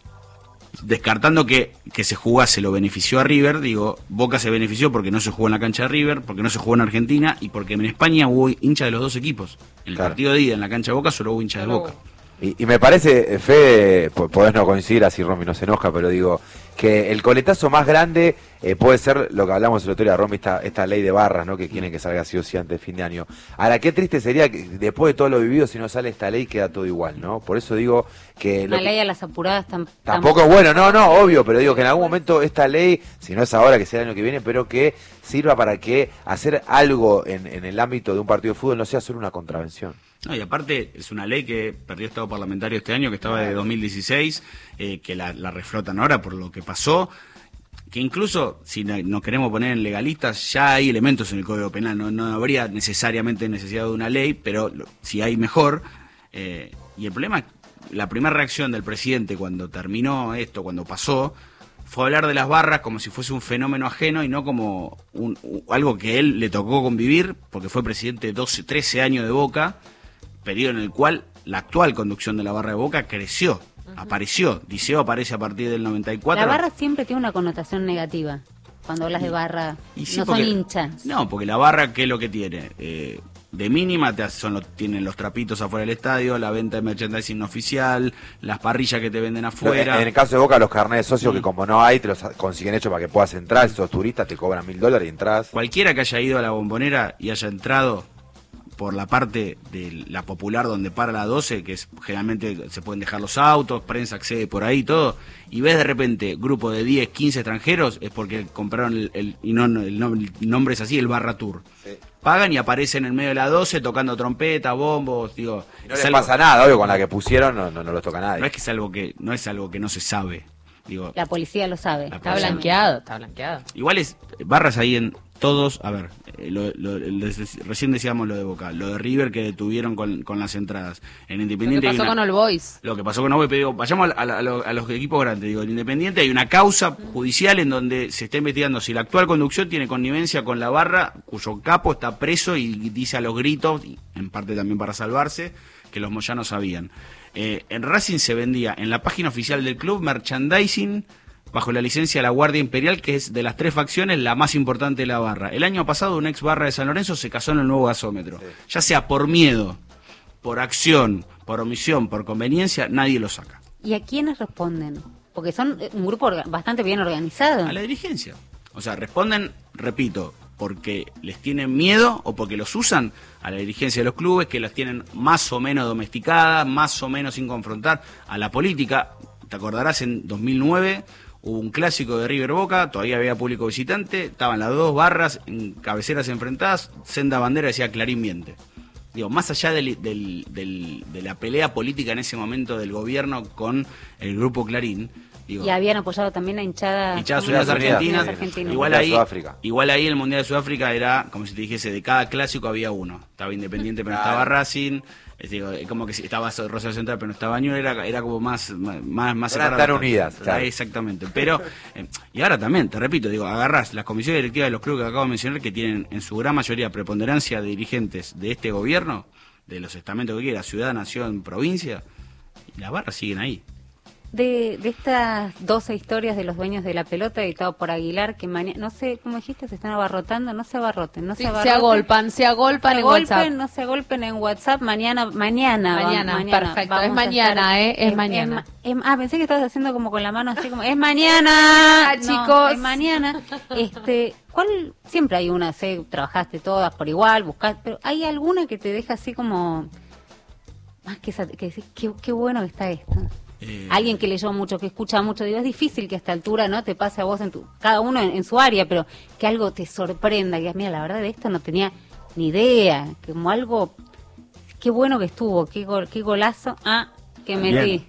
descartando que se jugase lo benefició a River, digo, Boca se benefició porque no se jugó en la cancha de River, porque no se jugó en Argentina y porque en España hubo hincha de los dos equipos. En el partido de ida en la cancha de Boca solo hubo hincha de Boca. Y me parece, Fede, podés no coincidir, así Romy no se enoja, pero digo, que el coletazo más grande puede ser lo que hablamos el otro día, Romy, esta ley de barras, ¿no? Que quieren que salga sí o sí antes de fin de año. Ahora, qué triste sería que después de todo lo vivido, si no sale esta ley, queda todo igual, ¿no? Por eso digo que... Una ley a las apuradas tampoco es bueno, no, obvio, pero digo que en algún momento esta ley, si no es ahora, que sea el año que viene, pero que sirva para que hacer algo en el ámbito de un partido de fútbol no sea solo una contravención. No, y aparte es una ley que perdió estado parlamentario este año, que estaba de 2016, que la reflotan ahora por lo que pasó, que incluso, si nos queremos poner en legalistas, ya hay elementos en el Código Penal, no habría necesariamente necesidad de una ley, pero si hay mejor, y el problema, la primera reacción del presidente cuando terminó esto, cuando pasó, fue hablar de las barras como si fuese un fenómeno ajeno y no como algo que él le tocó convivir, porque fue presidente 13 años de Boca, periodo en el cual la actual conducción de la barra de Boca creció, apareció. Diceo aparece a partir del 94. La barra siempre tiene una connotación negativa. Cuando hablas de barra, sí, no son hinchas. No, porque la barra, ¿qué es lo que tiene? De mínima tienen los trapitos afuera del estadio, la venta de merchandising oficial, las parrillas que te venden afuera. En el caso de Boca, los carnets de socios que como no hay, te los consiguen hechos para que puedas entrar. Si sos turista, te cobran $1.000 y entras. Cualquiera que haya ido a la Bombonera y haya entrado, por la parte de la Popular donde para la 12, que es generalmente se pueden dejar los autos, prensa accede por ahí todo, y ves de repente grupo de 10, 15 extranjeros, es porque compraron el nombre es así, el Barra Tour. Sí. Pagan y aparecen en medio de la 12 tocando trompeta, bombos, digo. Y no les pasa nada, obvio, con la que pusieron no los toca nadie. No es que no es algo que no se sabe. Digo, la policía lo sabe. Está blanqueado. Igual es barras ahí en todos, a ver, recién decíamos lo de Boca, lo de River que detuvieron con las entradas. En Independiente lo que pasó con All Boys. Lo que pasó con All Boys, pero digo, vayamos a los equipos grandes. Digo, en Independiente hay una causa judicial en donde se está investigando si la actual conducción tiene connivencia con la barra, cuyo capo está preso y dice a los gritos, y en parte también para salvarse, que los moyanos sabían. En Racing se vendía en la página oficial del club merchandising bajo la licencia de la Guardia Imperial, que es de las 3 facciones la más importante de la barra. El año pasado un ex barra de San Lorenzo se casó en el nuevo gasómetro. Sí. Ya sea por miedo, por acción, por omisión, por conveniencia, nadie lo saca. ¿Y a quiénes responden? Porque son un grupo bastante bien organizado. A la dirigencia. O sea, responden, repito, porque les tienen miedo o porque los usan a la dirigencia de los clubes, que las tienen más o menos domesticadas, más o menos sin confrontar a la política. Te acordarás, en 2009 hubo un clásico de River Boca, todavía había público visitante, estaban las 2 barras en cabeceras enfrentadas, senda bandera decía Clarín miente. Digo, más allá de la pelea política en ese momento del gobierno con el grupo Clarín. Digo, y habían apoyado también a hinchadas argentinas. Igual ahí el Mundial de Sudáfrica era, como si te dijese, de cada clásico había uno. Estaba Independiente pero no estaba Racing. Digo, como que estaba Rosario Central pero no estaba Ñuble, era como más separado. Estar unidas. Claro. Exactamente. Pero, y ahora también, te repito, digo, agarrás las comisiones directivas de los clubes que acabo de mencionar, que tienen en su gran mayoría preponderancia de dirigentes de este gobierno, de los estamentos que quiera, ciudad, nación, provincia, y las barras siguen ahí. De estas 12 historias de los dueños de la pelota, editado por Aguilar, que no sé, ¿cómo dijiste? Se están abarrotando, no se abarroten, se agolpan en WhatsApp. No se agolpen en WhatsApp, mañana, perfecto, es mañana, es mañana. Pensé que estabas haciendo como con la mano así como, es mañana, chicos. Es mañana. ¿Cuál? Siempre hay una, trabajaste todas por igual, buscaste, pero ¿hay alguna que te deja así como, más que decir, qué bueno que está esto? Alguien que leyó mucho, que escucha mucho, digo, es difícil que a esta altura no te pase a vos cada uno en su área, pero que algo te sorprenda, que mira, la verdad de esto no tenía ni idea, como algo, qué bueno que estuvo, qué golazo, que me rí.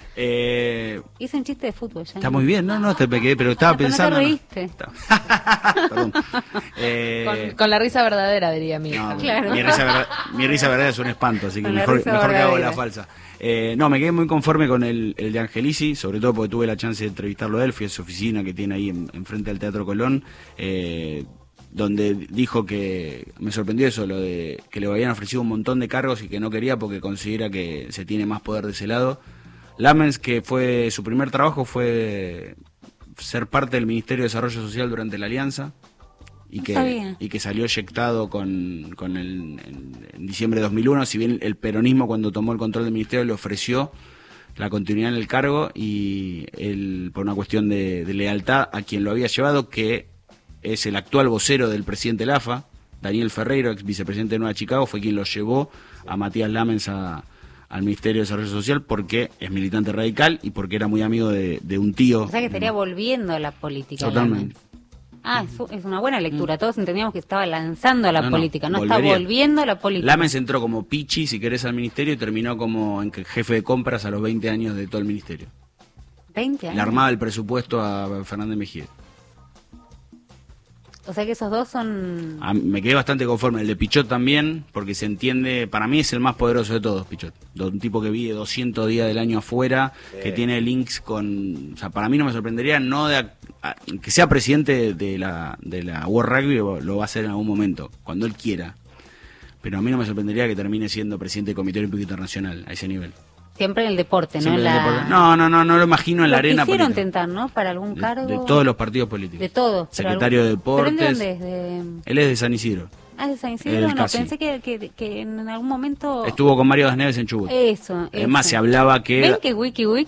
Hice un chiste de fútbol ya. Está muy bien, no te pegué, pero estaba pensando. No te reíste. Perdón. Con la risa verdadera, diría mi hija. Claro. Mi risa verdadera es un espanto, así que mejor que hago la falsa. Me quedé muy conforme con el de Angelici, sobre todo porque tuve la chance de entrevistarlo a él, fui a su oficina que tiene ahí enfrente al Teatro Colón, donde dijo que me sorprendió eso, lo de que le habían ofrecido un montón de cargos y que no quería porque considera que se tiene más poder de ese lado. Lamens, que fue su primer trabajo, fue ser parte del Ministerio de Desarrollo Social durante la Alianza y que salió eyectado en diciembre de 2001, si bien el peronismo cuando tomó el control del ministerio le ofreció la continuidad en el cargo y él, por una cuestión de lealtad a quien lo había llevado, que es el actual vocero del presidente de la AFA, Daniel Ferreiro, ex vicepresidente de Nueva Chicago, fue quien lo llevó a Matías Lamens al Ministerio de Desarrollo Social porque es militante radical y porque era muy amigo de un tío. O sea que estaría volviendo a la política. Totalmente. Es una buena lectura. Todos entendíamos que estaba lanzando a la política, está volviendo a la política. Lamens entró como pichi, si querés, al ministerio y terminó como jefe de compras a los 20 años de todo el ministerio. 20 años. Le armaba el presupuesto a Fernández Mejía. O sea que esos dos son... Me quedé bastante conforme. El de Pichot también, porque se entiende, para mí es el más poderoso de todos, Pichot. Un tipo que vive 200 días del año afuera, que tiene links con... O sea, para mí no me sorprendería, que sea presidente de la World Rugby, lo va a hacer en algún momento, cuando él quiera. Pero a mí no me sorprendería que termine siendo presidente del Comité Olímpico Internacional, a ese nivel. Siempre en el deporte, ¿no? No lo imagino en la arena política. Quisieron tentar, ¿no? Para algún cargo. De todos los partidos políticos. De todos. Secretario de Deportes. ¿Pero de dónde es? Él es de San Isidro. ¿Es de San Isidro? No, pensé que en algún momento... Estuvo con Mario Das Neves en Chubut. Eso. Además se hablaba que... ¿Ven que wiki? ¿Ven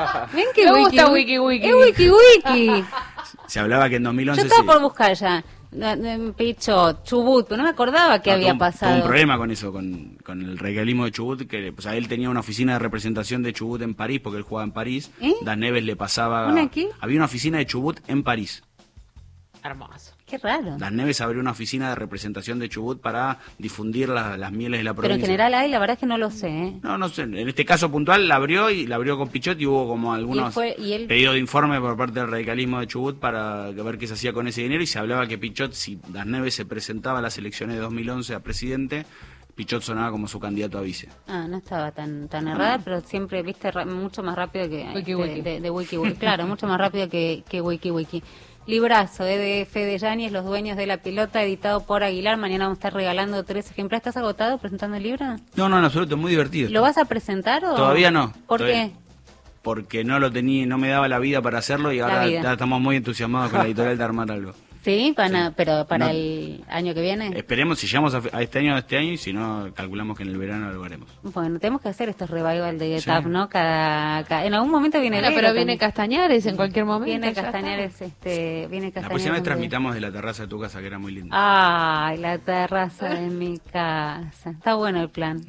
que me gusta wiki? Es wiki. Se hablaba que en 2011... Yo estaba por buscar ya. Pichot, Chubut, pero no me acordaba que había pasado. Tuvo un problema con eso, con el radicalismo de Chubut, que pues, él tenía una oficina de representación de Chubut en París, porque él jugaba en París. Dan Neves le pasaba... ¿Una aquí? Había una oficina de Chubut en París. Hermoso. Qué raro. Dan Neves abrió una oficina de representación de Chubut para difundir las mieles de la provincia. Pero en general hay, la verdad es que no lo sé. No sé. En este caso puntual la abrió con Pichot y hubo como algunos pedidos de informe por parte del radicalismo de Chubut para ver qué se hacía con ese dinero, y se hablaba que Pichot, si Dan Neves se presentaba a las elecciones de 2011 a presidente, Pichot sonaba como su candidato a vice. No estaba tan errada, pero siempre, viste, mucho más rápido que de Wiki. Claro, mucho más rápido que Wiki. Librazo, de Fede Yáñez, Los dueños de la pelota, editado por Aguilar. Mañana vamos a estar regalando 3 ejemplares. ¿Estás agotado presentando el libro? No, en absoluto, muy divertido. ¿Lo vas a presentar o...? Todavía no. ¿Por qué? Porque no me daba la vida para hacerlo, y ahora ya estamos muy entusiasmados con la editorial de armar algo. Sí, pero para el año que viene. Esperemos, si llegamos a este año, y si no, calculamos que en el verano lo haremos. Bueno, tenemos que hacer estos revival de Getap, ¿no? En algún momento viene pero viene también. Castañares en cualquier momento. Viene Castañares, La próxima vez transmitamos de la terraza de tu casa, que era muy linda. Ay, la terraza de mi casa. Está bueno el plan,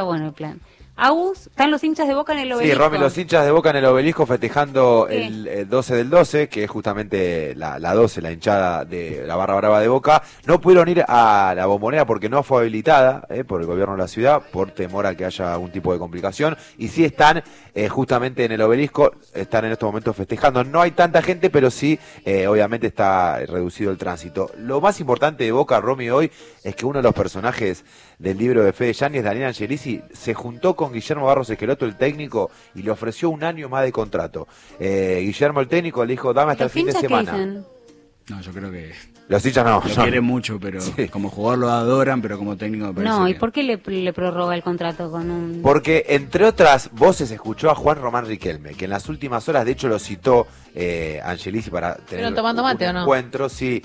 Agus, ¿están los hinchas de Boca en el Obelisco? Sí, Romy, los hinchas de Boca en el Obelisco festejando el 12 del 12, que es justamente la 12, la hinchada de la barra brava de Boca. No pudieron ir a la Bombonera porque no fue habilitada por el gobierno de la ciudad, por temor a que haya algún tipo de complicación. Y sí están justamente en el Obelisco, están en estos momentos festejando. No hay tanta gente, pero sí, obviamente está reducido el tránsito. Lo más importante de Boca, Romy, hoy, es que uno de los personajes del libro de Fede Yáñez, Daniel Angelici, se juntó con Guillermo Barros Esqueloto, el técnico, y le ofreció 1 año más de contrato. Guillermo, el técnico, le dijo, dame hasta el fin de semana. No, yo creo que... Los hinchas no. Lo quieren mucho, pero como jugador lo adoran, pero como técnico... ¿Y por qué le prorroga el contrato con un...? Porque, entre otras voces, escuchó a Juan Román Riquelme, que en las últimas horas, de hecho, lo citó Angelici para tener tomando mate, un encuentro, sí.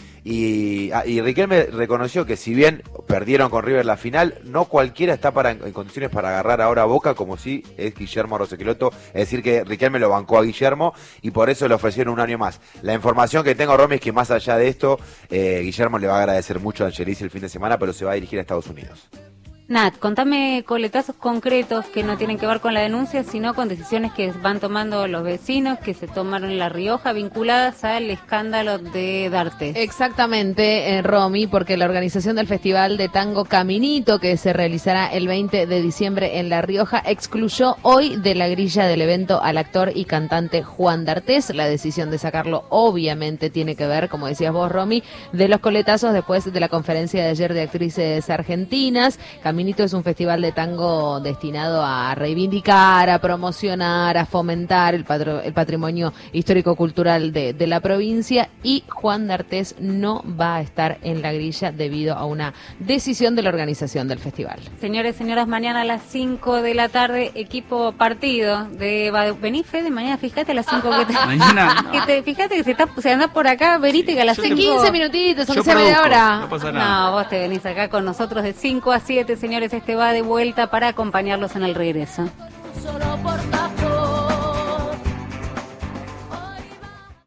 Y Riquelme reconoció que si bien perdieron con River la final, no cualquiera está en condiciones para agarrar ahora a Boca, como si es Guillermo Rosequeloto. Es decir, que Riquelme lo bancó a Guillermo y por eso le ofrecieron 1 año más. La información que tengo, Romy, es que más allá de esto, Guillermo le va a agradecer mucho a Angelici el fin de semana, pero se va a dirigir a Estados Unidos. Nat, contame coletazos concretos que no tienen que ver con la denuncia, sino con decisiones que van tomando los vecinos, que se tomaron en La Rioja, vinculadas al escándalo de D'Artés. Exactamente, Romy, porque la organización del Festival de Tango Caminito, que se realizará el 20 de diciembre en La Rioja, excluyó hoy de la grilla del evento al actor y cantante Juan D'Artés. La decisión de sacarlo obviamente tiene que ver, como decías vos, Romy, de los coletazos después de la conferencia de ayer de actrices argentinas. Caminito es un festival de tango destinado a reivindicar, a promocionar, a fomentar el patrimonio histórico-cultural de la provincia, y Juan D'Artés no va a estar en la grilla debido a una decisión de la organización del festival. Señores, señoras, mañana a las 5 de la tarde, equipo partido de vení, Fede, mañana fíjate a las 5 que te... Mañana no. Fíjate que se anda por acá, venite que a las 5... 15 minutitos, aunque sea media hora. No pasa nada. No, vos te venís acá con nosotros de 5 a 7, señores, va de vuelta para acompañarlos en el regreso. Solo por tapón.